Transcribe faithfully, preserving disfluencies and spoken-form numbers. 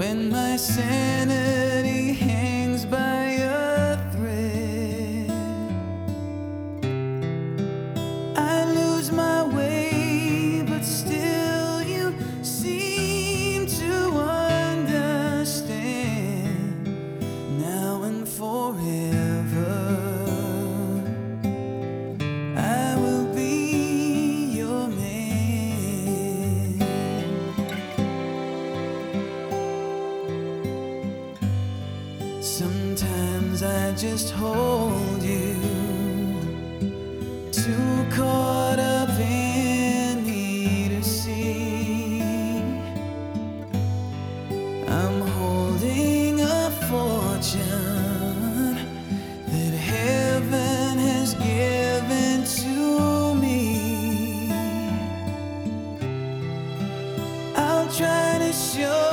when my sanity hangs by a thread. I lose my way, but still you seem to understand. Now and forever, I will be your man. Sometimes I just hold you, too caught up in me to see. I'm holding a fortune that heaven has given to me. I'll try to show